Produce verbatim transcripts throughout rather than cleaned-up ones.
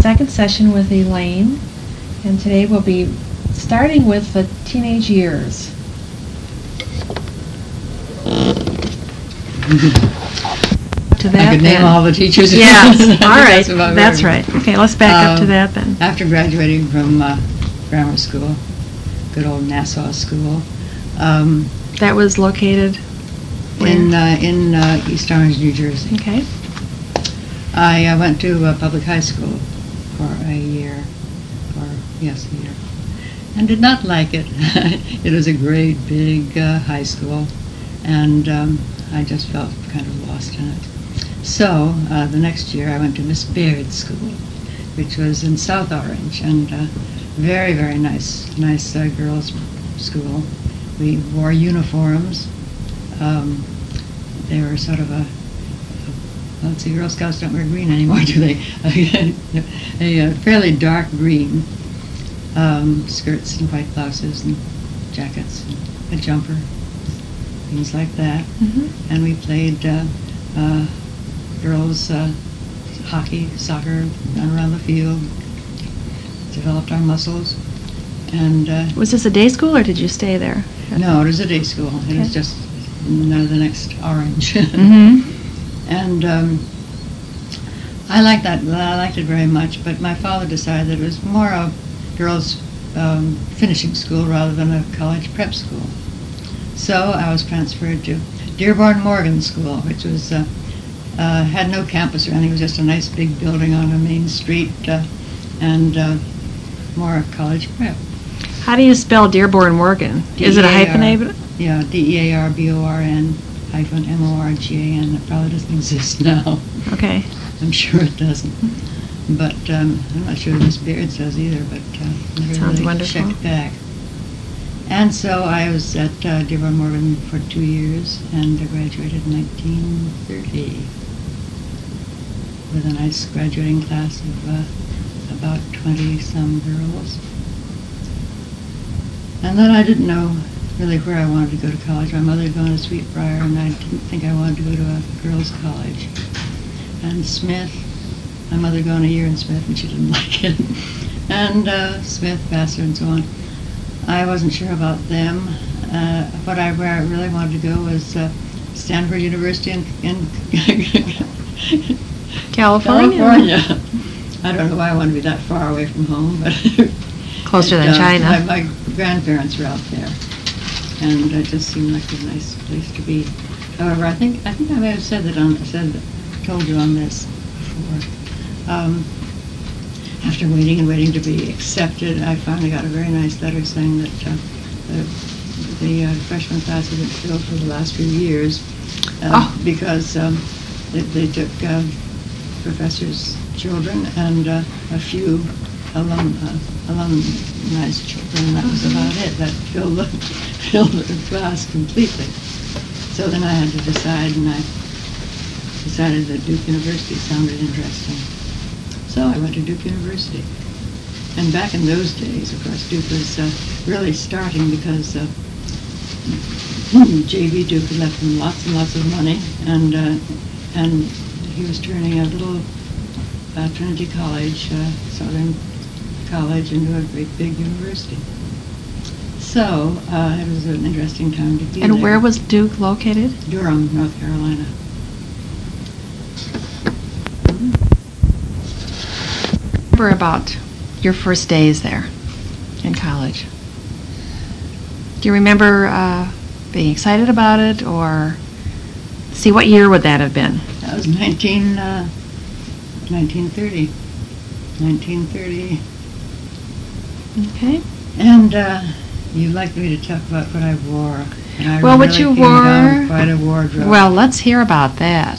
second session with Elaine, and today we'll be starting with the teenage years. To that, I could name then. all the teachers. Yes, all right, that's, that's right. Okay, let's back up to Um, that then. After graduating from uh, grammar school, good old Nassau School, um, That was located where? in uh, in uh, East Orange, New Jersey. Okay. I uh, went to uh, public high school for a year, or yes, a year, and did not like it. It was a great big uh, high school, and um, I just felt kind of lost in it. So uh, the next year I went to Miss Baird's School, which was in South Orange, and uh, very, very nice, nice uh, girls' school. We wore uniforms. Um, they were sort of a, a, let's see, Girl Scouts don't wear green anymore, do they? a, a fairly dark green, um, skirts and white blouses and jackets, and a jumper, things like that. Mm-hmm. And we played uh, uh, girls uh, hockey, soccer, run around the field, developed our muscles. And uh, Was this a day school, or did you stay there? no, it was a day school. It Okay. was just no, the next Orange. Mm-hmm. And um, I liked that. I liked it very much. But my father decided that it was more a girls' um, finishing school rather than a college prep school. So I was transferred to Dearborn Morgan School, which was uh, uh, had no campus or anything. It was just a nice big building on a main street, uh, and uh, more a college prep. How do you spell Dearborn Morgan? Is it a hyphenated? Yeah, D E A R B O R N hyphen M O R G A N. It probably doesn't exist now. Okay. I'm sure it doesn't. But um, I'm not sure Miss Baird does either, but uh, never Sounds really wonderful. checked back. And so I was at uh, Dearborn Morgan for two years, and I graduated in nineteen thirty with a nice graduating class of uh, about twenty-some girls. And then I didn't know really where I wanted to go to college. My mother had gone to Sweetbriar, and I didn't think I wanted to go to a girls' college. And Smith, my mother had gone a year in Smith, and she didn't like it. And uh, Smith, Vassar, and so on. I wasn't sure about them. Uh, what I, where I really wanted to go was uh, Stanford University in, in California. California. I don't know why I wanted to be that far away from home, but Closer than uh, China. My, my grandparents were out there, and it just seemed like a nice place to be. However, I think I think I may have said that on said told you on this before. Um, after waiting and waiting to be accepted, I finally got a very nice letter saying that uh, the, the uh, freshman class had been filled for the last few years uh, Oh. because um, they, they took uh, professors' children and uh, a few alum, uh, alumni's children, and that was about it. That filled the, filled the class completely. So then I had to decide, and I decided that Duke University sounded interesting. So I went to Duke University. And back in those days, of course, Duke was uh, really starting because uh, J V Duke had left him lots and lots of money, and uh, and he was turning a little uh, Trinity College, uh, Southern College, into a great big university. So uh, it was an interesting time to be And there. where was Duke located? Durham, North Carolina. Remember about your first days there in college? Do you remember uh, being excited about it, or see, what year would that have been? That was nineteen, uh, nineteen thirty. nineteen thirty. Okay. And uh, you'd like me to talk about what I wore. And I Well, really what you came down wore- quite a wardrobe. Well, let's hear about that.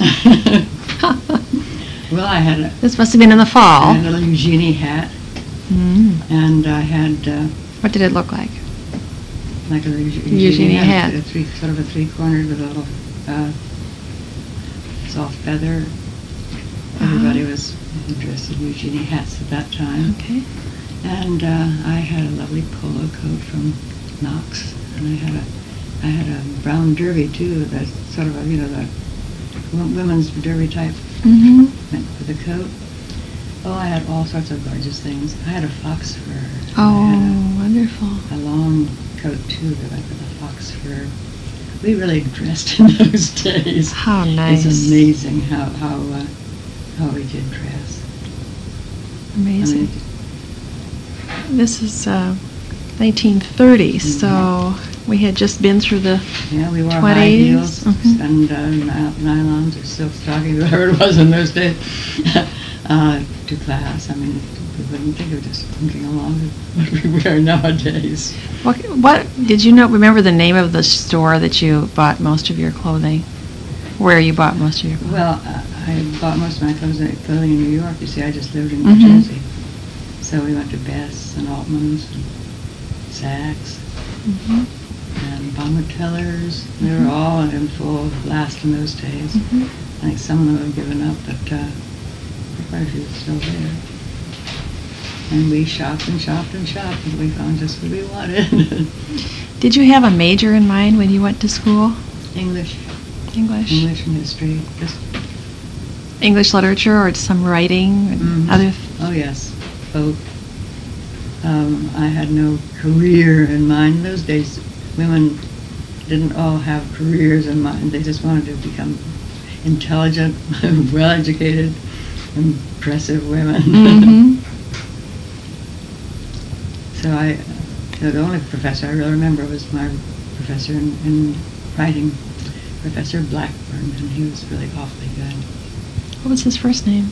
Well, I had a, This must have been in the I fall. had a little Eugenie hat, Mm. and I had uh, What did it look like? like a Eugenie, Eugenie hat. a three, sort of a three-cornered with a little uh, soft feather. Everybody Uh-huh. was interested in Eugenie hats at that time. Okay. And uh, I had a lovely polo coat from Knox, and I had a I had a brown derby too, that sort of a, you know, the wo- women's derby type Mm-hmm. with a coat. Oh, I had all sorts of gorgeous things. I had a fox fur. and I Oh, had wonderful. a, a long coat, too, that went with the fox fur. We really dressed in those days. How nice. It's amazing how how uh, how we did dress. Amazing. I mean, This is uh, nineteen thirty, Mhm. so we had just been through the yeah, we wore high twenties. heels Mhm. and uh, ny- nylons or silk stockings, whatever it was in those days, uh, to class. I mean, we wouldn't think of just looking along with what we wear nowadays. What, what did you know? Remember the name of the store that you bought most of your clothing? Where you bought most of your clothing? Well, uh, I bought most of my clothes clothing in New York. You see, I just lived in Mhm. New Jersey. So we went to Bess and Altman's and Saks Mhm. and Baumgartellers. They were Mhm. all in full blast in those days. Mhm. I think some of them have given up, but uh, quite a few are still there. And we shopped and shopped and shopped until we found just what we wanted. Did you have a major in mind when you went to school? English, English? English and history. Just, English literature or some writing and Mhm. other? oh yes, both. Um, I had no career in mind. In those days, women didn't all have careers in mind. They just wanted to become intelligent, well-educated, impressive women. Mhm. So I, uh, the only professor I really remember was my professor in, in writing, Professor Blackburn, and he was really awfully good. What was his first name?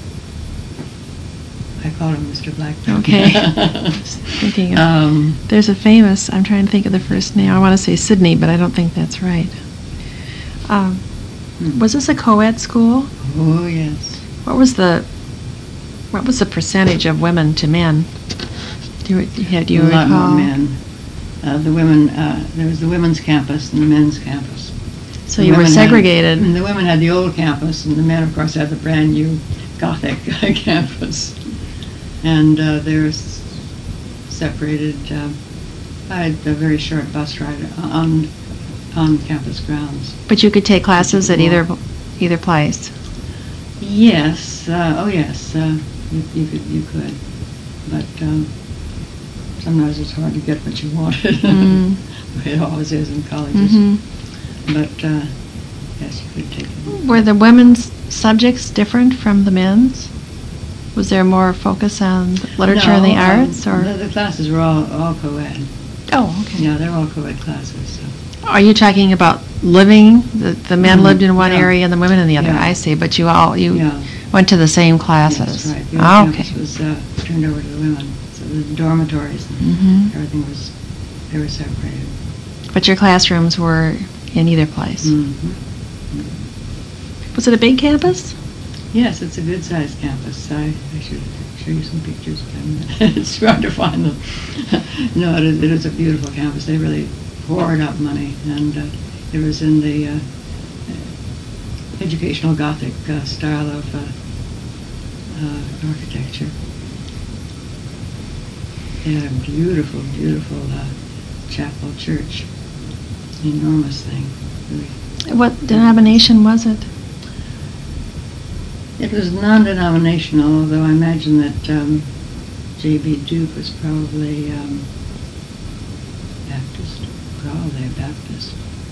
I called him Mister Blackburn. Okay. Just thinking of, um, there's a famous, I'm trying to think of the first name. I want to say Sydney, but I don't think that's right. Um, hmm. was this a co-ed school? Oh yes. What was the what was the percentage of women to men? Do you, yeah, do you a lot recall? more men. Uh, the women, uh, there was the women's campus and the men's campus. So The you were women segregated. Had, the women had the old campus, and the men, of course, had the brand new Gothic campus. And uh, they were s- separated uh, by a very short bus ride on on campus grounds. But you could take classes at either either place. Yes. Uh, oh, yes. Uh, you, you could. You could. But um, sometimes it's hard to get what you wanted. Mm. It always is in colleges. Mhm. But uh, yes, you could take it. Were the women's subjects different from the men's? Was there more focus on literature and the No, um, arts, or? the, the classes were all all co-ed. Oh, okay. Yeah, they're all co-ed classes. So. Are you talking about living? The, the men Mhm, lived in one yeah. area and the women in the other. Yeah. I see. But you all you Yeah. went to the same classes. That's right. The Ah, old okay. campus was uh, turned over to the women. So the dormitories and Mhm. everything was, they were separated. But your classrooms were in either place. Mm-hmm. Was it a big campus? Yes, it's a good-sized campus. I, I should show you some pictures, but it's hard to find them. No, it is, it is a beautiful campus. They really poured up money, and uh, it was in the uh, educational Gothic uh, style of uh, uh, architecture. They had a beautiful, beautiful uh, chapel church. Enormous thing. Really. What denomination was it? It was non-denominational, although I imagine that um, J B Duke was probably um, Baptist, probably a Baptist.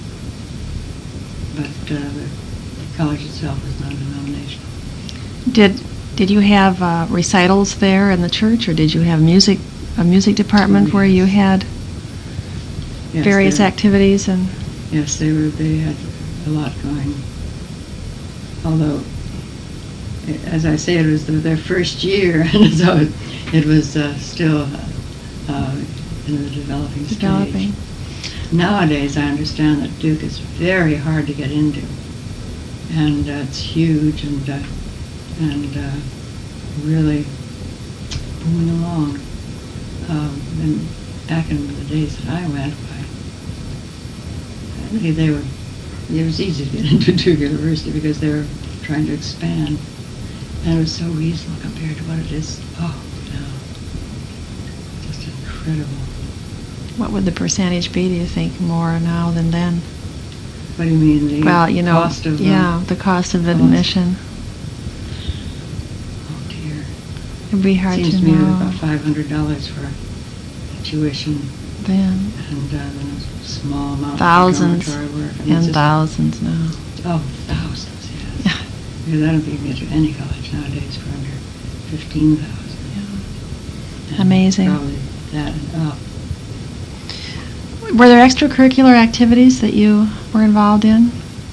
But uh, the college itself was non-denominational. Did did you have uh, recitals there in the church, or did you have music a music department Oh, where you had Yes, various they- activities and? Yes, they were. They had a lot going. Although, as I say, it was the, their first year, and so it, it was uh, still uh, in the developing stage. Developing. Nowadays, I understand that Duke is very hard to get into, and uh, it's huge and uh, and uh, really booming along. Um, and back in the days that I went, I, Really, they were. It was easy to get into Duke University because they were trying to expand, and it was so reasonable compared to what it is. Oh, no, just incredible. What would the percentage be, do you think, more now than then? What do you mean, the Well, you know, cost of? yeah, Um, the cost of cost. admission. oh dear. can be hard Seems to to me it was know. about five hundred dollars for tuition Then and uh, then a small amount thousands for dormitory work. I mean, and it's just- thousands now. Oh, thousands, yes. Because I don't think you can get to any college nowadays for under fifteen thousand. Yeah. Amazing. Probably that and up. Were there extracurricular activities that you were involved in?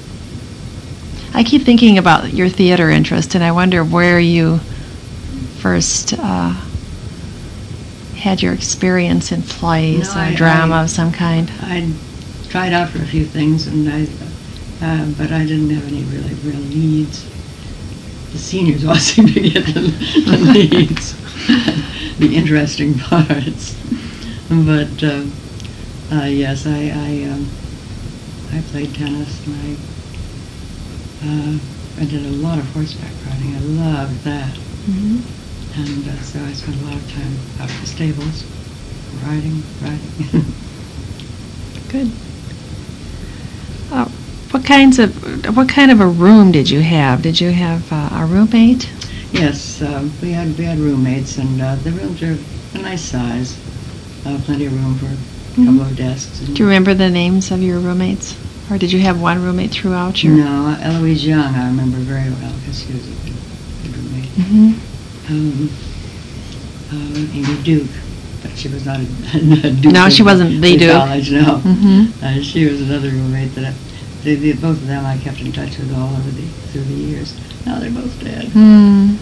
I keep thinking about your theater interest, and I wonder where you first uh, had your experience in plays No, or I- drama I- of some kind. I tried out for a few things, and I, uh, but I didn't have any really real leads. The seniors all seemed to get the, the leads, the interesting parts. But uh, uh, yes, I I, um, I played tennis, and I uh, I did a lot of horseback riding. I loved that, Mm-hmm. and uh, so I spent a lot of time out at the stables, riding, riding. Good. Uh, what kinds of what kind of a room did you have? Did you have uh, a roommate? Yes, um, we had we had roommates, and uh, the rooms are a nice size. Uh, plenty of room for a couple Mhm. of desks. And Do you remember the names of your roommates, or did you have one roommate throughout your? No, Eloise Young I remember very well because she was a good, good roommate. Mm-hmm. Um, um, Amy Duke, but she was not a, a Duke. No, she in- wasn't the in Duke. College, no. Mm-hmm. Uh, she was another roommate that I, they, they, both of them I kept in touch with all over the through the years. Now they're both dead. Hmm.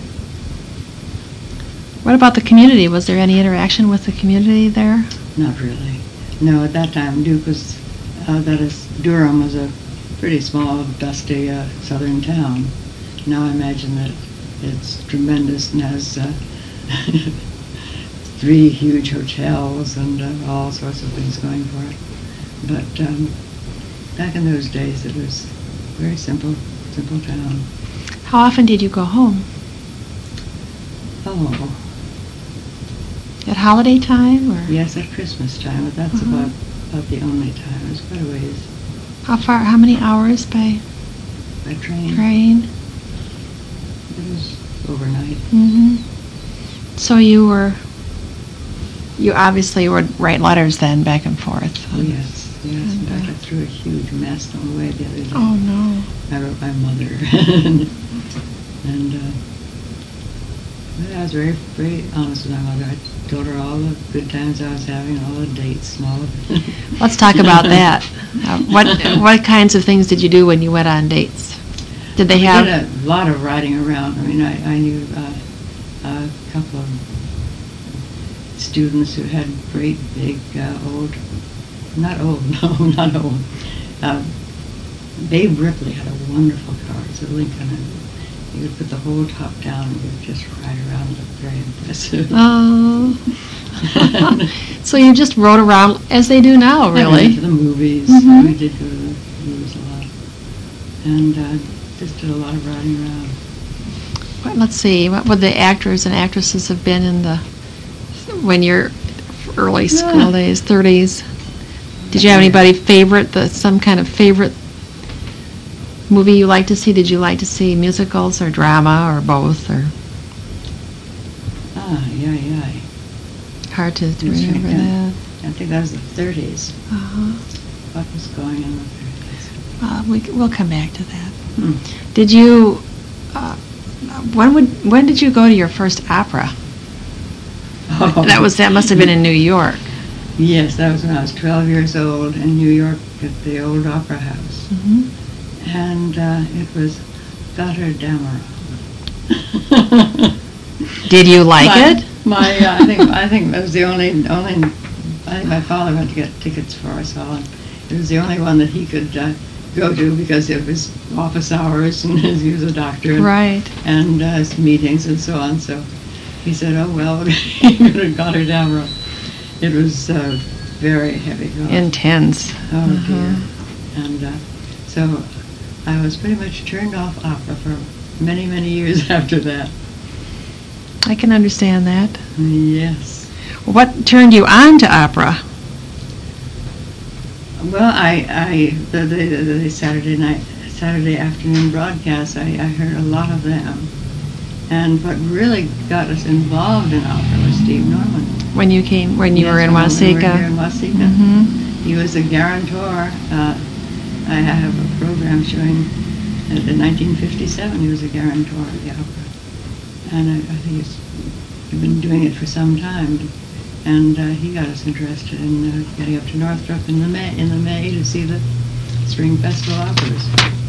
What about the community? Was there any interaction with the community there? Not really. No, at that time Duke was, uh, that is, Durham was a pretty small, dusty uh, southern town. Now I imagine that it's tremendous and has uh, three huge hotels and uh, all sorts of things going for it. But um, back in those days it was a very simple, simple town. How often did you go home? Oh, At holiday time, or yes, at Christmas time, but that's Uh-huh. about, about the only time. It was quite a ways how far? How many hours by by train. train? It was overnight. Mm-hmm. So you were, you obviously would write letters then back and forth. Oh, yes, yes. In And, fact, uh, I threw a huge mess on the way the other day. Oh no. I wrote my mother. and uh, but I was very, very honest with my mother. I told her all the good times I was having, all the dates and all of it. Let's talk about that. Uh, what what kinds of things did you do when you went on dates? Did they We have? did a lot of riding around. I mean, I, I knew uh, a couple of students who had great big uh, old, not old, no, not old. Uh, Babe Ripley had a wonderful car. It's a Lincoln, and you could put the whole top down and you could just ride around. It looked very impressive. Oh. So you just rode around as they do now, I went really? to the movies. Mhm. We did go to the movies a lot, and uh, just did a lot of riding around. What- Let's see. What would the actors and actresses have been in the when your early school Yeah. days, thirties? Did you have anybody favorite? The some kind of favorite movie you like to see? Did you like to see musicals or drama or both? Or Ah, yeah, yeah. hard to, to That's right, remember yeah. that. I think that was the thirties. Uh-huh. What was going on in the thirties? Uh, we, c- we'll come back to that. Hmm. Did you? Uh, when would when did you go to your first opera? Oh. That was that must have been in New York. Yes, that was when I was twelve years old in New York at the old Opera House. Mm-hmm. And uh, it was Gotterdammerung. Did you like my, it? My, uh, I think I think that was the only only. I think my father went to get tickets for us all, and it was the only one that he could uh, go to because it was office hours and he was a doctor. And, Right. And uh, meetings and so on. So he said, "Oh well, we're going to Gotterdammerung." It was uh, very heavy going. Intense. Oh Uh-huh. dear. And uh, so I was pretty much turned off opera for many, many years after that. I can understand that. Yes. What turned you on to opera? Well, I, I the, the, the Saturday night, Saturday afternoon broadcasts, I, I heard a lot of them. And what really got us involved in opera was Steve Norman. When you came, when you Yes, were in when we were Waseca. here in Waseca. Mhm. He was a guarantor. Uh, I have a program showing that in nineteen fifty-seven he was a guarantor of the opera. And I, I think he's been doing it for some time. And uh, he got us interested in uh, getting up to Northrop in the May, in the May to see the Spring Festival operas.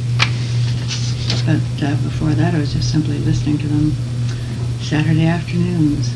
But uh, before that, I was just simply listening to them Saturday afternoons.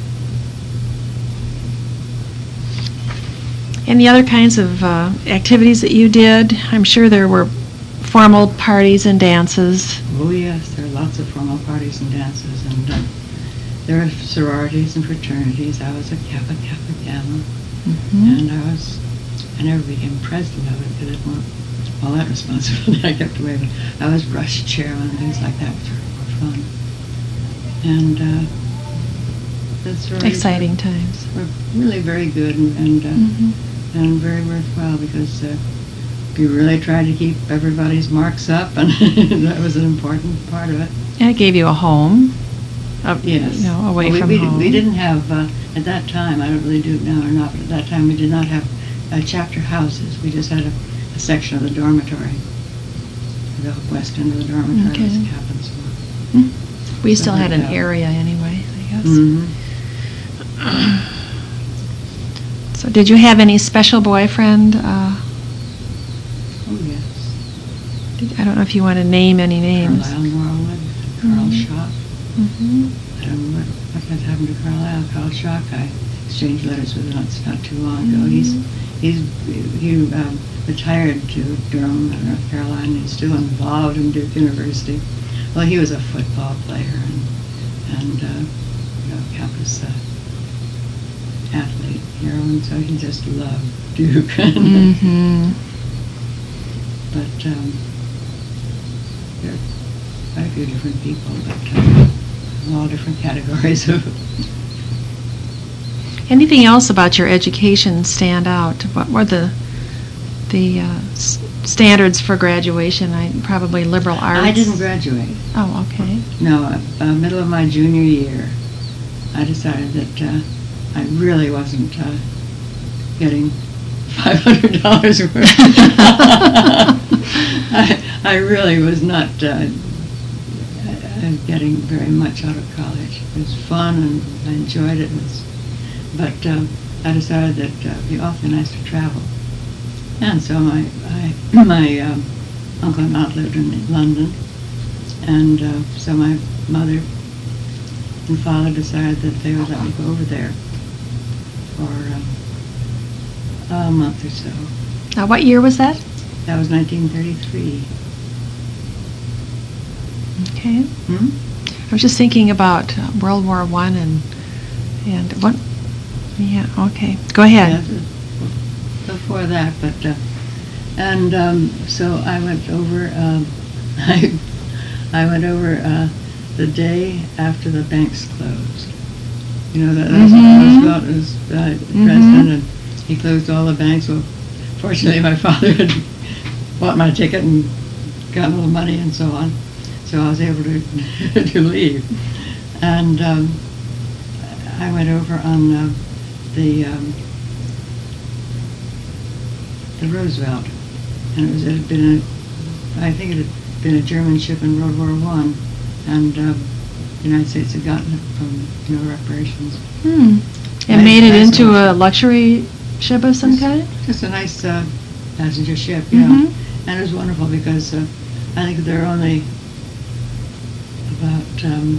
Any other kinds of uh, activities that you did? I'm sure there were formal parties and dances. Oh yes, there are lots of formal parties and dances, and uh, there are sororities and fraternities. I was a Kappa Kappa Gamma, Mm-hmm. and I was, I never became president of it because it wasn't all that responsibility I kept away with. I was rush chairman and things like that, which were more fun. And uh, the sororities Exciting times. were, were really very good and and, uh, Mm-hmm. and very worthwhile because uh, you really tried to keep everybody's marks up, and that was an important part of it. And it gave you a home. Uh, Yes. You know, away Well, we, from we, home. we didn't have, uh, at that time, I don't really do it now or not, but at that time we did not have uh, chapter houses. We just had a, a section of the dormitory, the west end of the dormitory Okay. was cabins. Mm. We still So had an like that. area anyway, I guess. Mm-hmm. So did you have any special boyfriend? Uh, Oh, yes. did, I don't know if you want to name any names. Carlisle Norwood, Carl Mhm. Schock. Mm-hmm. I don't know what, what has happened to Carlisle. Carl Schock, I exchanged letters with him not, not too long ago. He's he's he um, retired to Durham, North Carolina. He's still involved in Duke University. Well, he was a football player and and uh, you know, campus uh, athlete hero, and so he just loved Duke. Mm-hmm. But um, there are quite a few different people, but uh, all different categories of. Anything else about your education stand out? What were the the uh, s- standards for graduation? I probably liberal arts. I didn't graduate. Oh, okay. No, uh, uh, middle of my junior year, I decided that uh, I really wasn't uh, getting five hundred dollars worth. I, I really was not uh, uh, getting very much out of college. It was fun and I enjoyed it, and it was, but um, I decided that uh, it'd be awfully nice to travel. And so my I, my um, uncle and aunt lived in London, and uh, so my mother and father decided that they would let me go over there for um, a month or so. Now, what year was that? That was nineteen thirty-three. Okay. Hmm? I was just thinking about uh, World War One and and what. Yeah. Okay. Go ahead. Yeah, before that, but uh, and um, so I went over. Um, I I went over uh, the day after the banks closed. You know that Mhm. Roosevelt was uh, Mhm. president, and he closed all the banks. Well, fortunately, my father had bought my ticket and got a little money and so on, so I was able to to leave. And um, I went over on uh, the um, the Roosevelt, and it was it had been a, I think it had been a German ship in World War One, and uh, the United States had gotten it from you know reparations. Hmm. And Nice- made it nice into one. a luxury ship of some Just- kind? Just a nice uh, passenger ship, yeah. Mhm. And it was wonderful because uh, I think there are only about um,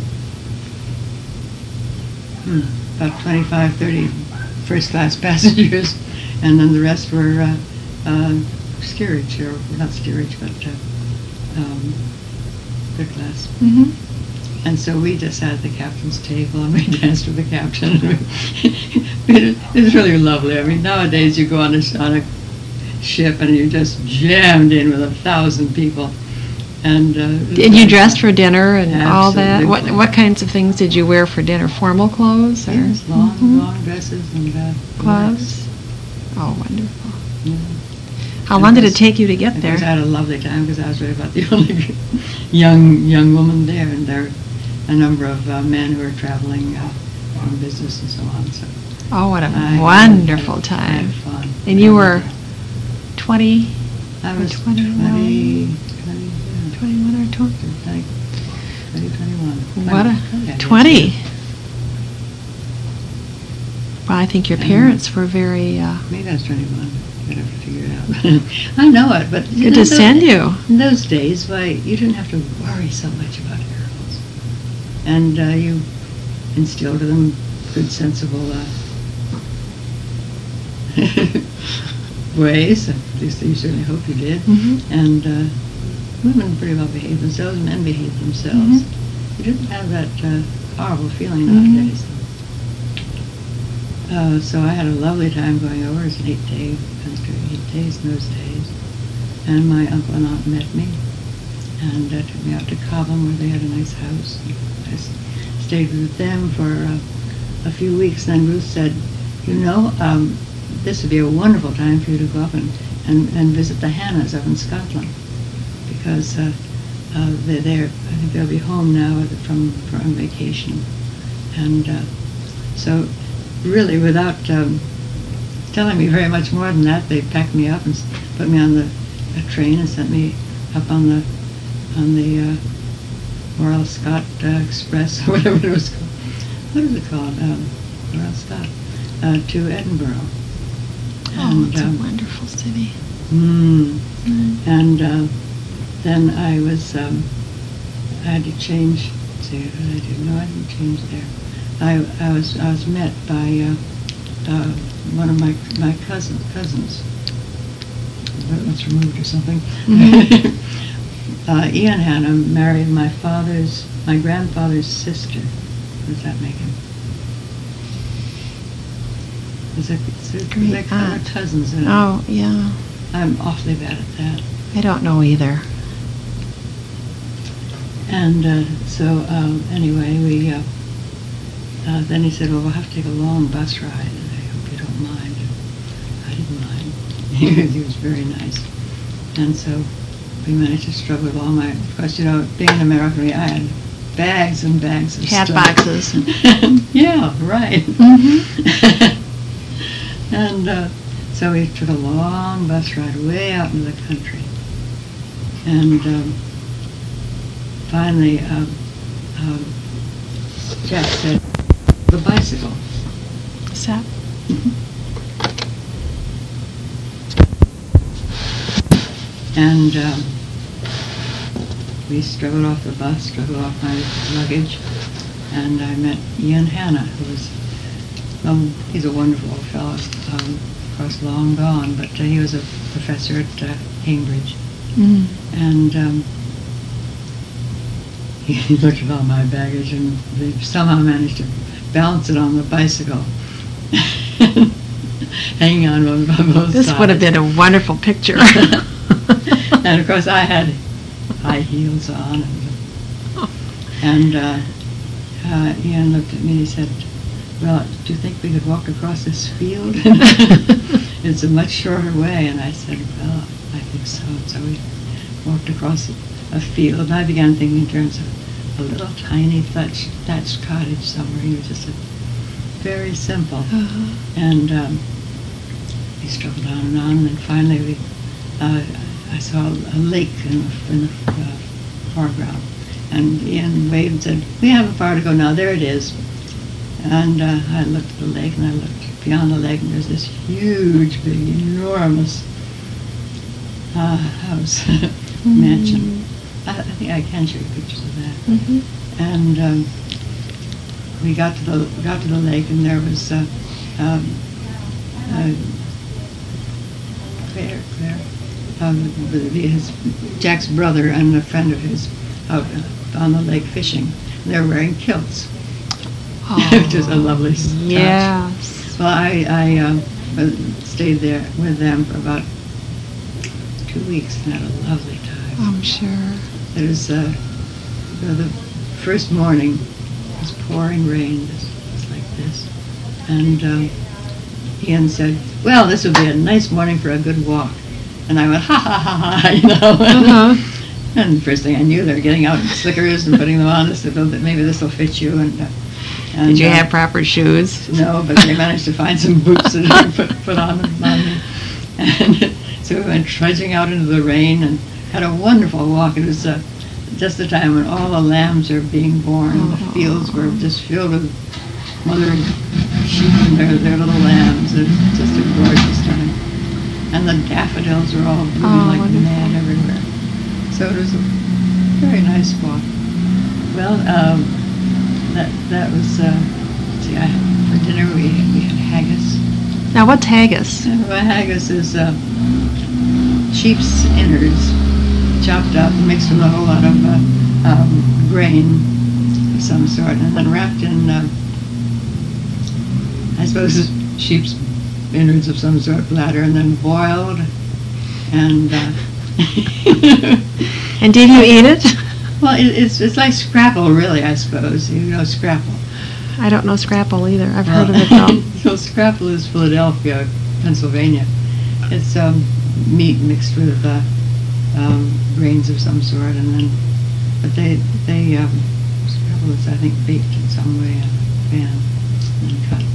hmm, about twenty-five, thirty first-class passengers, and then the rest were uh, uh, steerage, or not steerage, but uh, um, third class. Mm-hmm. And so we just sat at the captain's table and we danced with the captain. it, it was really lovely. I mean, nowadays you go on a, on a ship and you're just jammed in with a thousand people. And, uh, And you dressed for dinner and all that? What Absolutely. what kinds of things did you wear for dinner? Formal clothes? Or? Yes, long, Mhm. long dresses and uh, Gloves? Oh, wonderful. Yeah. How And long did of it take you to get Of there? course, I had a lovely time because I was really about the only young young woman there, and there a number of uh, men who were traveling uh, on business and so on. So Oh, what a I wonderful had, time. I had fun. And you were twenty? I was twenty-one? twenty, twenty, yeah, twenty-one or twenty? twenty, twenty, twenty-one. What a, Yeah, twenty? yes, Well, I think your And- parents were very uh, yes. Maybe I was twenty-one. I'd have to figure it out. I know it, but you good know, to send you. In those days, why, you didn't have to worry so much about girls. And uh, you instilled in them good, sensible uh, ways. At least you certainly hope you did. Mhm. And uh, women pretty well behaved themselves, men behaved themselves. Mhm. You didn't have that uh, horrible feeling Mhm. nowadays. Uh, so I had a lovely time going over. It was an eight-day country, eight days in those days. And my uncle and aunt met me and uh, took me out to Cobham where they had a nice house. And I s- stayed with them for uh, a few weeks. Then Ruth said, you know, um, this would be a wonderful time for you to go up and, and, and visit the Hannahs up in Scotland because uh, uh, they're there. I think they'll be home now from, from vacation. And uh, so really, without um, telling me very much more than that, they packed me up and s- put me on the a train and sent me up on the on the uh, Royal Scot uh, Express or whatever it was called. What is it called? Um, Royal Scot uh, to Edinburgh. Oh, it's um, a wonderful city. Mm, Mm. and uh, then I was um, I had to change. Let's see, what did I do? No, I didn't change there. I, I was I was met by uh, uh, one of my my cousin cousins. That's removed or something. Mhm. uh, Ian Hanna married my father's my grandfather's sister. What does that make him? Is it, is it, Great they call her aunt. cousins? In it. Oh, yeah. I'm awfully bad at that. I don't know either. And uh, so um, anyway, we. Uh, Uh, then he said, well, we'll have to take a long bus ride, and I hope you don't mind. And I didn't mind. he, was, he was very nice. And so we managed to struggle with all my, of course, you know, being an American, I had bags and bags of Hat stuff. boxes. Yeah, right. Mhm. And uh, so we took a long bus ride way out into the country. And um, finally, um, um, Jeff said, the bicycle. Sap. And um, we struggled off the bus, struggled off my luggage, and I met Ian Hanna, who was, um, he's a wonderful old fellow, um, of course long gone, but uh, he was a professor at uh, Cambridge. Mm. And um, he looked at all my baggage and they somehow managed to balance it on the bicycle, hanging on on both This sides. would have been a wonderful picture. And of course I had high heels on. And uh, uh, Ian looked at me and he said, well, do you think we could walk across this field? It's a much shorter way. And I said, well, I think so. And so we walked across a field. And I began thinking in terms of a little tiny thatched, thatched cottage somewhere. You know, just a, very simple. Uh-huh. And um, we struggled on and on. And then finally we, uh, I saw a lake in the, in the uh, foreground. And Ian waved and said, we haven't far to go now. There it is. And uh, I looked at the lake, and I looked beyond the lake, and there's this huge, big, enormous uh, house, mansion. I, I think I can show you pictures of that. Mm-hmm. And um, we got to the got to the lake, and there was uh, um, uh, Claire, Claire, um, his Jack's brother and a friend of his out uh, on the lake fishing. They were wearing kilts. Oh, Which is a lovely touch. yes. Well, I, I uh, stayed there with them for about two weeks and had a lovely time. I'm sure. It was uh, the first morning. It was pouring rain, just like this, and um, Ian said, "Well, this would be a nice morning for a good walk." And I went, "Ha ha ha ha," you know. Uh-huh. And the first thing I knew, they were getting out slickers and putting them on. They said, "Well, maybe this will fit you." And, uh, and Did you uh, have proper shoes? No, but they managed to find some boots that I put, put on, on me. And so we went trudging out into the rain and had a wonderful walk. It was uh, just the time when all the lambs are being born. Oh. The fields were just filled with mother sheep and their, their little lambs. It was just a gorgeous time. And the daffodils were all blooming Oh, like wonderful. mad everywhere. So it was a very nice walk. Well, um, that that was, uh, see, I, for dinner we, we had haggis. Now, what's haggis? And well, haggis is uh, sheep's innards chopped up, mixed with a whole lot of uh, um, grain of some sort, and then wrapped in, uh, I suppose, sheep's innards of some sort, bladder, and then boiled. And uh, And did you eat it? well, it, it's it's like scrapple, really. I suppose you know scrapple. I don't know scrapple either. I've Well, heard of it though. so scrapple is Philadelphia, Pennsylvania. It's um, meat mixed with uh, um, grains of some sort, and then but they they um, scrapple is I think baked in some way in a pan and cut.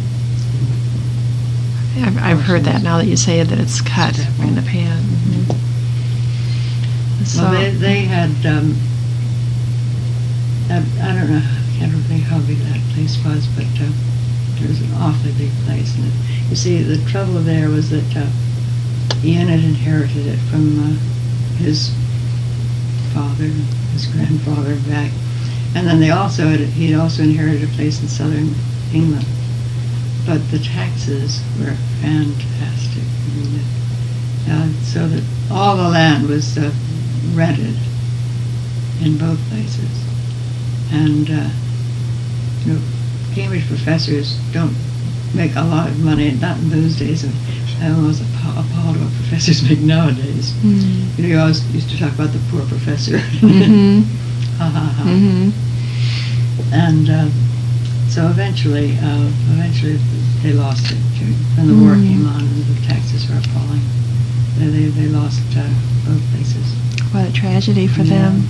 I've, I've heard that now that you say it, that it's cut Scrapple. in the pan. Mhm. So, Well, they they had um, I, I don't know. I can't really think how big that place was, but uh, it was an awfully big place. And it, you see, the trouble there was that uh, Ian had inherited it from uh, his father, his grandfather back, and then they also had, he had also inherited a place in southern England. But the taxes were fantastic. I mean, uh, so that all the land was uh, rented in both places, and. Uh, You know, Cambridge professors don't make a lot of money, not in those days. And I was appa- appalled at what professors make nowadays. Mm. You know, you always used to talk about the poor professor. Mhm. Ha ha ha. Mhm. And uh, so eventually, uh, eventually they lost it when the war Mm. came on and the taxes were appalling. They they, they lost uh, both places. What a tragedy for Yeah. them.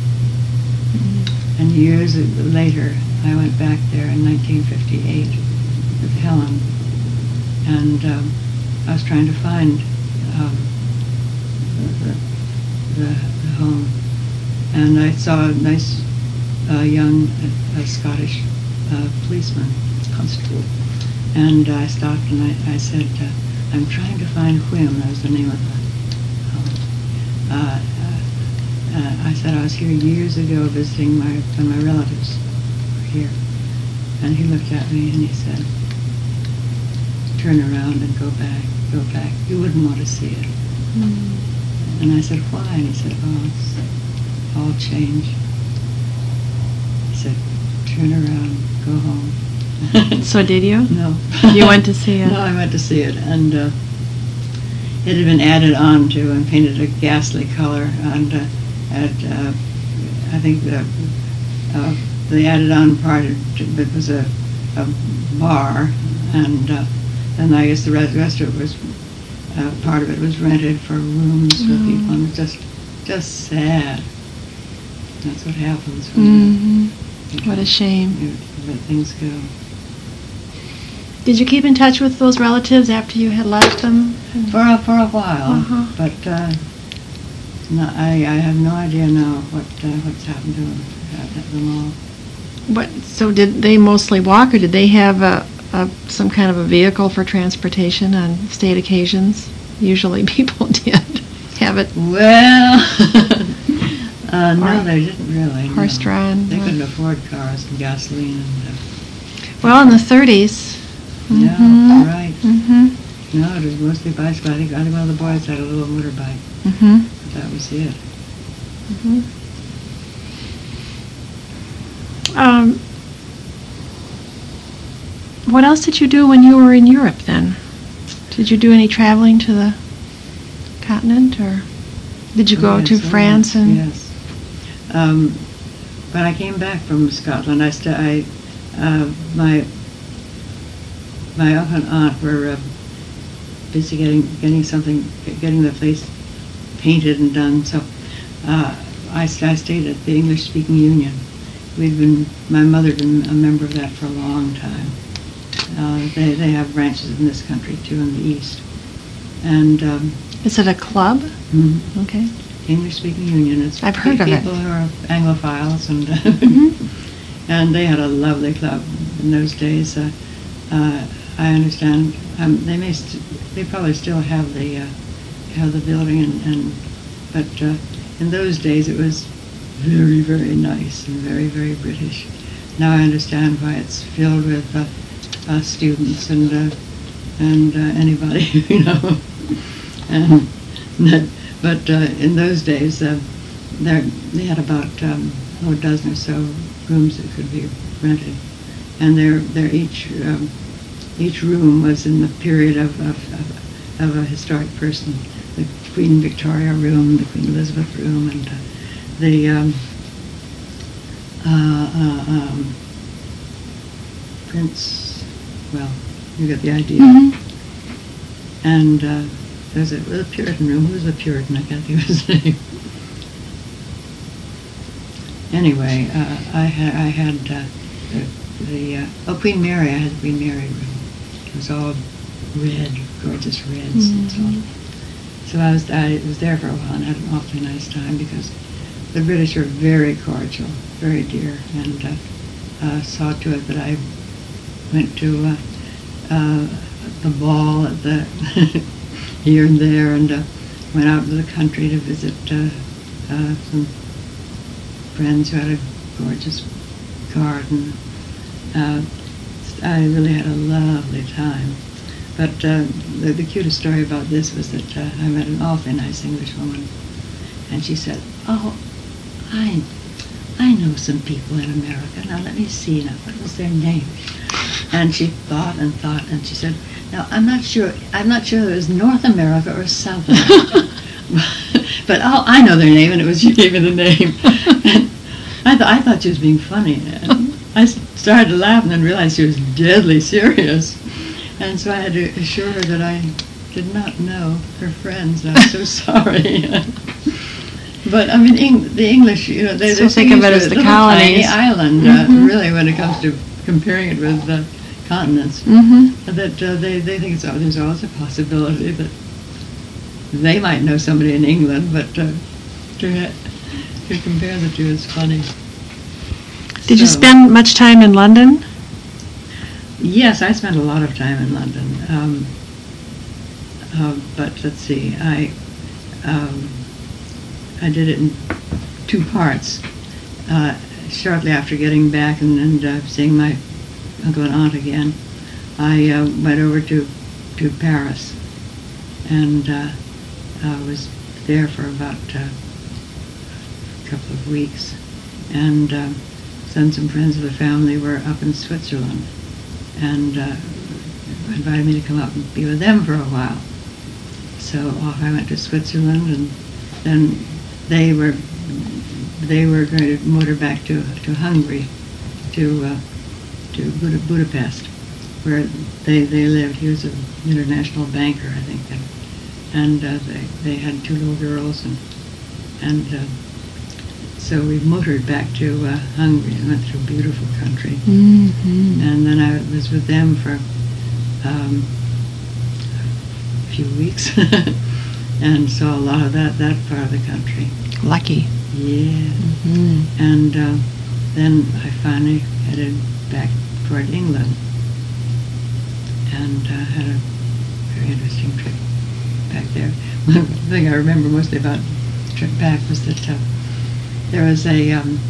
And years later, I went back there in nineteen fifty-eight with Helen, and um, I was trying to find um, the, the, the home, and I saw a nice uh, young uh, Scottish uh, policeman, constable, and I stopped and I, I said, uh, "I'm trying to find Whim." That was the name of the home. Uh, Uh, I said I was here years ago visiting my when my relatives were here, and he looked at me and he said, "Turn around and go back, go back. You wouldn't want to see it." Mm. And I said, "Why?" And he said, "Oh, it's all change." He said, "Turn around, go home." So did you? No. You went to see it? No, I went to see it, and uh, it had been added on to and painted a ghastly color, and. Uh, At, uh, I think the, uh, the added-on part of it was a, a bar, and uh, then I guess the rest, rest of it was uh, part of it was rented for rooms for Mm. people, and it was just just sad. That's what happens when Mhm. you, What a shame. you let things go. Did you keep in touch with those relatives after you had left them? For a, for a while, Uh-huh. but. Uh, No, I, I have no idea now what uh, what's happened to them, uh, them all. What? So did they mostly walk, or did they have a, a some kind of a vehicle for transportation on state occasions? Usually, people did have it Well, uh, no, Or- they didn't really. No. horse-drawn. They uh, couldn't afford cars and gasoline. And, uh, Well, in the thirties. Yeah, Mhm. right. Mhm. no, it was mostly bicycle. I think I think one of the boys had a little motorbike. Mhm. But that was it. Mhm. Um. What else did you do when you were in Europe then? Did you do any traveling to the continent, or did you Oh, go yes, to oh, France yes, and? Yes. Um, when I came back from Scotland, I, st- I uh, my my uncle and aunt were uh, busy getting getting something, getting the place painted and done. So uh, I, I stayed at the English-speaking Union. We'd been, my mother had been a member of that for a long time. Uh, they, they have branches in this country, too, in the East. And um, is it a club? Mm-hmm. Okay. English-speaking Union. It's I've heard of it. People who are Anglophiles, and mm-hmm. and they had a lovely club in those days. Uh, uh, I understand um, they may st- they probably still have the uh, have the building, and, and but uh, in those days it was very very nice and very very British. Now I understand why it's filled with uh, uh, students and uh, and uh, anybody, you know. and that, but uh, in those days, uh, there they had about um, oh, a dozen or so rooms that could be rented, and they're, they're each um, each room was in the period of, of, of, of a historic person. The Queen Victoria room, the Queen Elizabeth room, and uh, the um, uh, uh, um, Prince. Well, you get the idea. Mm-hmm. And uh, there's a, a Puritan room. Who was a Puritan? I can't think of his name. Anyway, uh, I had I had uh, the, the uh, oh Queen Mary. I had the Queen Mary room. It was all red, gorgeous reds mm-hmm. and so on. So I was I was there for a while and had an awfully nice time because the British are very cordial, very dear, and uh, uh, saw to it that I went to uh, uh, the ball at the here and there, and uh, went out to the country to visit uh, uh, some friends who had a gorgeous garden. Uh, I really had a lovely time. But uh, the, the cutest story about this was that uh, I met an awfully nice English woman, and she said, "Oh, I, I know some people in America. Now let me see. Now, what was their name?" And she thought and thought, and she said, "Now I'm not sure. I'm not sure it was North America or South America, but oh, I know their name." And it was she gave me the name. And I thought I thought she was being funny. And I started to laugh and then realized she was deadly serious. And so I had to assure her that I did not know her friends. I was so sorry. But I mean, Eng- the English, you know, they so think of it as the colonies. Tiny island, mm-hmm. uh, really, when it comes to comparing it with the continents. Mm-hmm. That uh, they they think it's oh, there's always a possibility that they might know somebody in England, but uh, to ha- to compare the two is funny. Did so, you spend much time in London? Yes, I spent a lot of time in London. Um, uh, but let's see, I um, I did it in two parts. Uh, shortly after getting back and, and uh, seeing my uncle and aunt again, I uh, went over to to Paris, and uh, I was there for about uh, a couple of weeks. And uh, then some friends of the family were up in Switzerland, and uh, invited me to come up and be with them for a while. So off I went to Switzerland, and then they were they were going to motor back to to Hungary, to uh, to Buda- Budapest, where they they lived. He was an international banker, I think, and and uh, they they had two little girls, and and uh, so we motored back to uh, Hungary and went through a beautiful country. Mm-hmm. And then I was with them for um, a few weeks and saw a lot of that that part of the country. Lucky. Yeah. Mm-hmm. And uh, then I finally headed back toward England and uh, had a very interesting trip back there. One thing I remember mostly about the trip back was that uh, there was a um,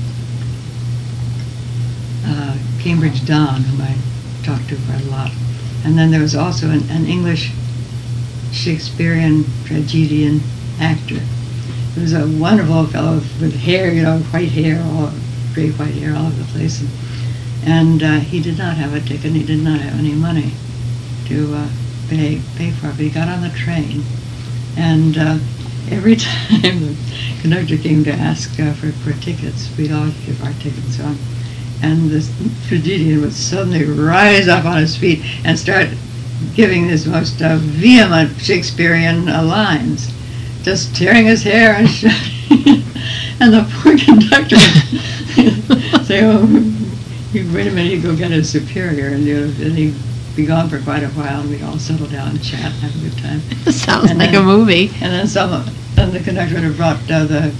uh, Cambridge Don whom I talked to quite a lot. And then there was also an, an English Shakespearean tragedian actor. He was a wonderful fellow with hair, you know, white hair, all gray white hair all over the place. And, and uh, he did not have a ticket, and he did not have any money to uh, pay pay for it. But he got on the train, and uh, every time the conductor came to ask uh, for, for tickets, we'd all give our tickets on. And this tragedian would suddenly rise up on his feet and start giving his most uh, vehement Shakespearean uh, lines, just tearing his hair and shouting, And the poor conductor would say, oh, you wait a minute, you go get his superior, and, you know, and he'd be gone for quite a while, and we'd all settle down and chat and have a good time. Sounds And like then- a movie. And then some, then the conductor would have brought uh, the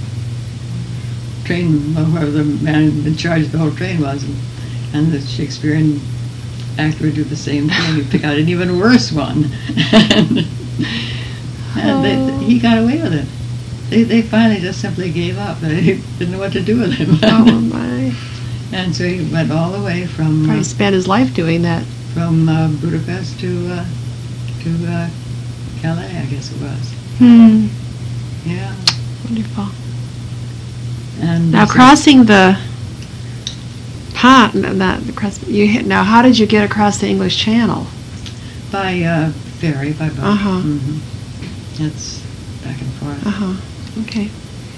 train, whoever the man in charge of the whole train was, and, and the Shakespearean actor would do the same thing. He'd pick out an even worse one. and and they, Oh. he got away with it. They, they finally just simply gave up. They didn't know what to do with him. Oh my! And so he went all the way from Probably uh, spent his life doing that. from uh, Budapest to uh, to uh, Calais, I guess it was. Hmm. Yeah. Wonderful. And Now so- crossing the pond, not the cross. You hit, now, how did you get across the English Channel? by uh, ferry, by boat. Uh-huh. hmm It's back and forth. Uh huh. Okay.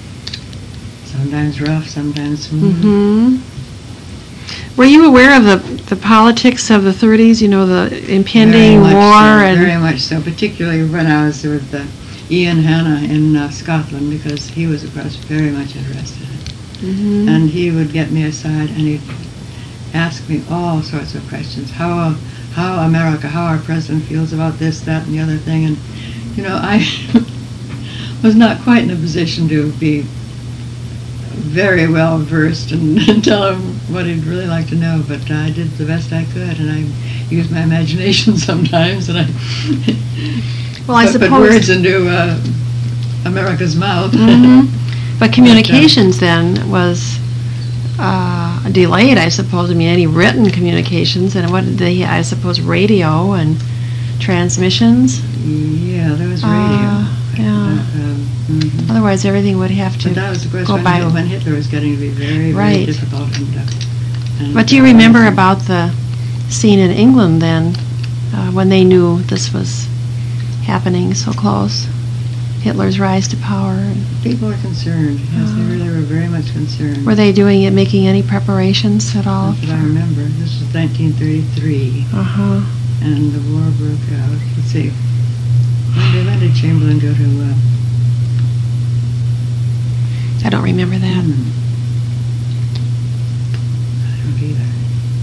Sometimes rough, sometimes smooth. Mm-hmm. Were you aware of the the politics of the thirties? You know, the Very impending much war so, and. very much so. Particularly when I was with uh, Ian Hanna in uh, Scotland, because he was, of course, very much interested. Mhm. And he would get me aside and he'd ask me all sorts of questions. How uh, how America, how our president feels about this, that, and the other thing. And you know, I was not quite in a position to be very well versed and, and tell him what he'd really like to know, but I did the best I could, and I used my imagination sometimes, and I Well, I put, put suppose. words into uh, America's mouth. Mhm. But communications then was uh, delayed, I suppose. I mean, any written communications, and what did they? I suppose radio and transmissions. Yeah, there was radio. Uh, yeah. Uh, um, mhm. Otherwise, everything would have to But that was, of course, go when, by. Hit- when Hitler was getting to be very, very Right. difficult. And, uh, and, What do you uh, remember about the scene in England then, uh, when they knew this was happening so close? Hitler's rise to power. and- People were concerned. Yes, they Uh, really were very much concerned. Were they doing it, making any preparations at all? That's what I remember. This was nineteen thirty-three, Uh huh. and the war broke out. Let's see. When did, when did Chamberlain go to... Uh, I don't remember that. hmm. I don't either.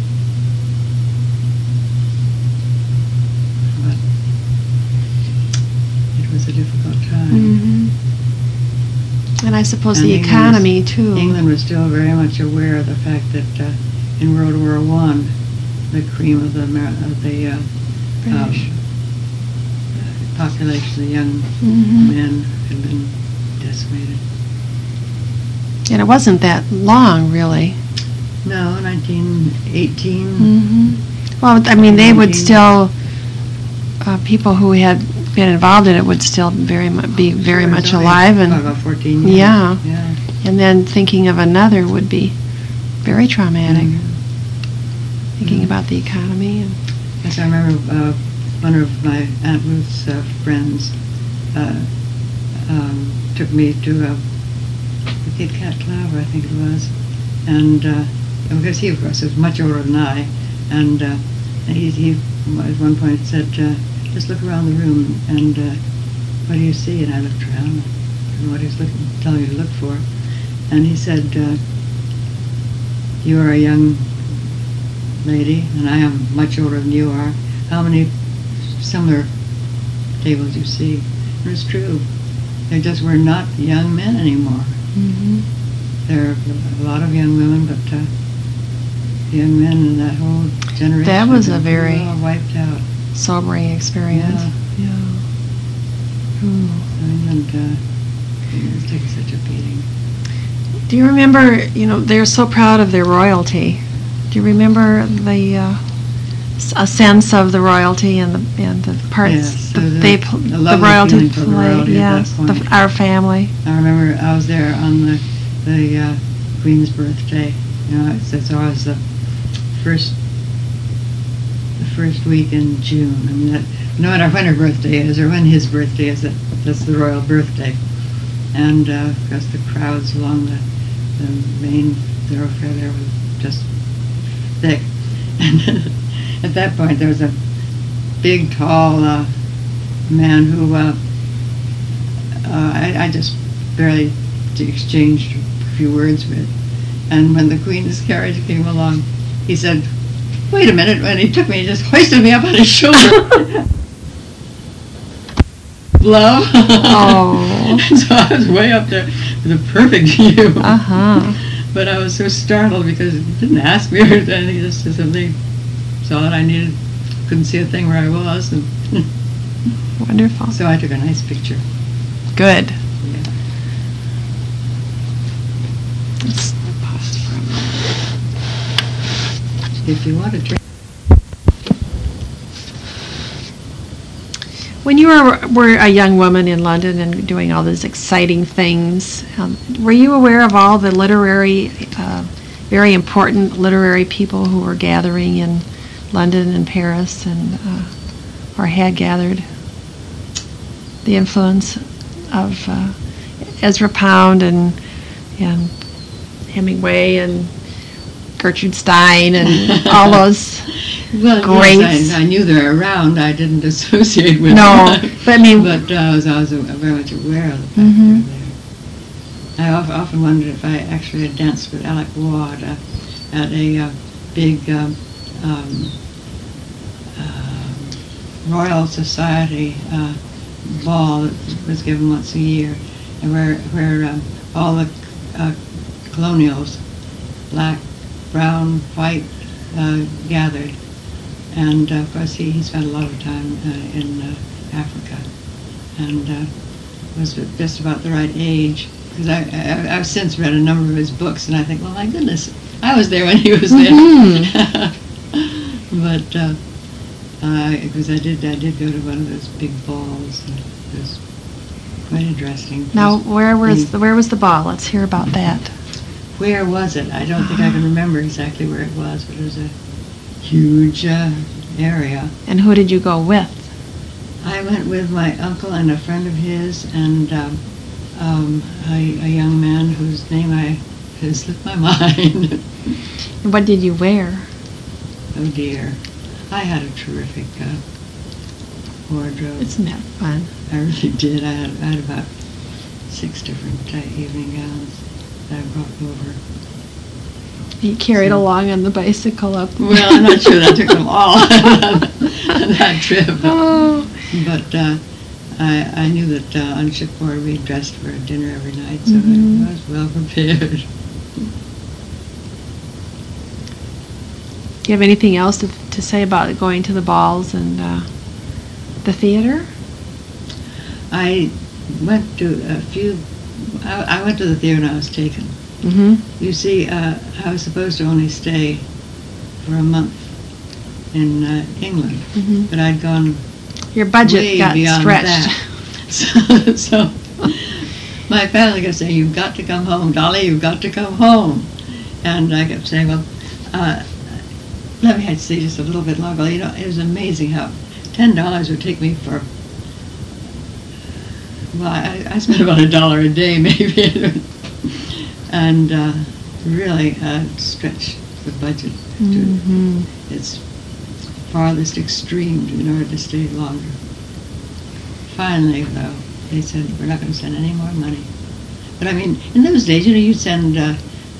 But it was a difficult time. hmm And I suppose And the England economy was- too. England was still very much aware of the fact that uh, in World War One, the cream of the Amer- of the uh, British. um, population, the young Mhm. men, had been decimated. And it wasn't that long, really. No, nineteen eighteen. hmm Well, I mean, they would Nineteen. still, uh, people who had been involved in it would still very mu- be very Sure, much it's only alive, and about fourteen years. Yeah. Yeah. and then thinking of another would be very traumatic. Mhm. Thinking Mhm. about the economy. And, Yes, I remember uh, one of my Aunt Ruth's uh, friends uh, um, took me to a, a Kit Kat Club, I think it was, and uh, because he, of course, was much older than I, and uh, he, he at one point said, uh, "Just look around the room, and uh, what do you see?" And I looked around, and what he was looking, telling me to look for, and he said, uh, "You are a young lady, and I am much older than you are. How many similar tables you see?" It was true. There just were not young men anymore. hmm There are a lot of young women, but uh, young men in that whole generation That was have a been very- all wiped out. Sobering experience. Yeah. Yeah. Ooh. England uh, it took such a beating. Do you remember, you know, they're so proud of their royalty. Do you remember the uh, s- a sense of the royalty and the and the parts Yes, the, there's a- they pl- a the lovely royalty feeling for the play? royalty at Yes, that the, point. our family. I remember I was there on the the uh, Queen's birthday. You know, it's, it's always the first the first week in June. I mean, that, no matter when her birthday is or when his birthday is, that that's the royal birthday. And uh, of course, the crowds along the, the main thoroughfare there were just thick. And at that point, there was a big, tall uh, man who uh, uh, I, I just barely exchanged a few words with. And when the Queen's carriage came along, he said, "Wait a minute," when he took me, he just hoisted me up on his shoulder. Love. Oh. So I was way up there with a perfect view. Uh-huh. But I was so startled because he didn't ask me or anything. He just simply saw that I needed, couldn't see a thing where I was. And Wonderful. so I took a nice picture. Good. Yeah. Let's pause for a moment. If you want to drink. When you were, were a young woman in London and doing all these exciting things, um, were you aware of all the literary, uh, very important literary people who were gathering in London and Paris and uh, or had gathered? The influence of uh, Ezra Pound and and Hemingway and Gertrude Stein and all those. Well, great. Yes, I, I knew they were around. I didn't associate with No, them. but I mean, but uh, I was also very much aware of the fact Mhm. they were there. I of, often wondered if I actually had danced with Alec Ward uh, at a uh, big um, um, uh, Royal Society uh, ball that was given once a year, and where where um, all the uh, colonials, black, brown, white, uh, gathered. And uh, of course, he, he spent a lot of time uh, in uh, Africa, and uh, was just about the right age. Because I, I, I've since read a number of his books, and I think, well, my goodness, I was there when he was there. Mhm. But uh, because I did, I did go to one of those big balls, and it was quite interesting. Now, where was the, the, where was the ball? Let's hear about that. Where was it? I don't think I can remember exactly where it was, but it was a huge uh, area. And who did you go with? I went with my uncle and a friend of his, and um, um, a, a young man whose name I has slipped my mind. And what did you wear? Oh dear, I had a terrific uh, wardrobe. Isn't that fun? I really did. I had, I had about six different uh, evening gowns that I brought over. You carried So- along on the bicycle up. Well, I'm not sure that took them all on that trip. Oh. But uh, I, I knew that uh, on shipboard we dressed for dinner every night, so Mhm. I was well prepared. Do you have anything else to, to say about going to the balls and uh, the theater? I went to a few. I, I went to the theater when I was taken. Mm-hmm. You see, uh, I was supposed to only stay for a month in uh, England, Mm-hmm. but I'd gone Your budget way got beyond stretched. that. So, so my family kept saying, "You've got to come home, Dolly. You've got to come home." And I kept saying, "Well, uh, let me stay just a little bit longer." You know, it was amazing how ten dollars would take me for. Well, I, I spent about a dollar a day, maybe, and uh, really uh, stretched the budget to Mm-hmm. its farthest extreme in order to stay longer. Finally, though, they said, "We're not going to send any more money." But I mean, in those days, you know, you'd send uh,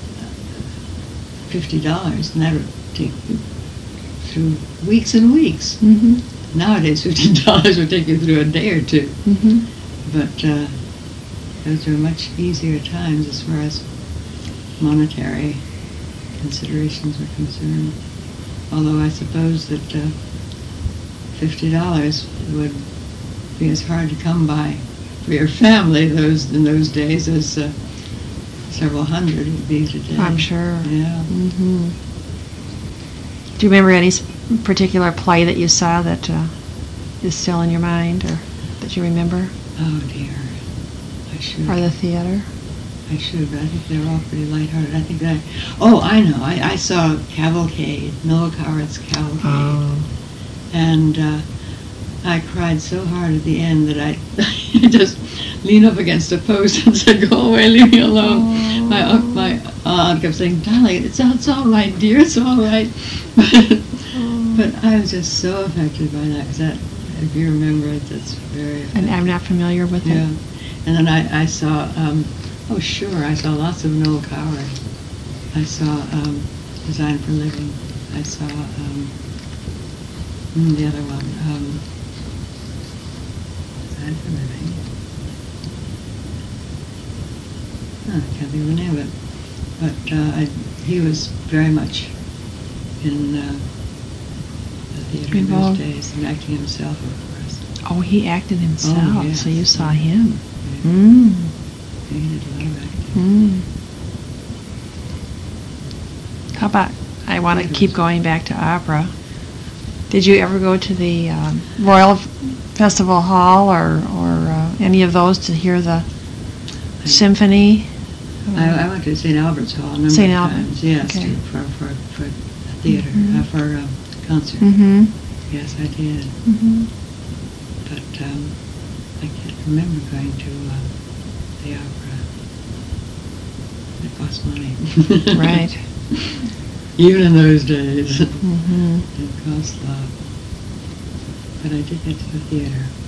fifty dollars, and that would take you through weeks and weeks. Mm-hmm. Nowadays, fifty dollars would take you through a day or two. Mm-hmm. But uh, those were much easier times as far as monetary considerations were concerned. Although I suppose that uh, fifty dollars would be as hard to come by for your family those in those days as uh, several hundred would be today. I'm sure. Yeah. Mm-hmm. Do you remember any s- particular play that you saw that uh, is still in your mind, or that you remember, Oh dear. I should. or the theater? I should, but I think they were all pretty lighthearted. I think that I, oh, I know. I, I saw Cavalcade, Noel Coward's Cavalcade. Oh. And uh, I cried so hard at the end that I, I just leaned up against a post and said, "Go away, leave me alone." Oh. My uh, my aunt kept saying, "Darling, it's all, it's all right, dear, it's all right." But I was just so affected by that, because that, if you remember it, that's very affecting. And I'm not familiar with Yeah. it. And then I, I saw um, Oh, sure. I saw lots of Noel Coward. I saw um, Design for Living. I saw um, mm, the other one, um, Design for Living. Oh, I can't think of the name of it. But uh, I, he was very much in uh, the theater in those Involved. days, and acting himself, of course. Oh, he acted himself, Oh, yes. so you saw him. Yeah. Mm. He did a lot of acting. Mm. How about, I want to keep going back to opera. Did you ever go to the um, Royal Festival Hall or, or uh, any of those to hear the I- symphony? I, I went to Saint Albert's Hall a number Saint of Albert, times. Yes, okay. to, for, for, for a theater, Mhm. uh, for a concert. Mm-hmm. Yes, I did. Mm-hmm. But um, I can't remember going to uh, the opera. It cost money. Right. Even in those days, Mm-hmm. it cost a lot. But I did get to the theater.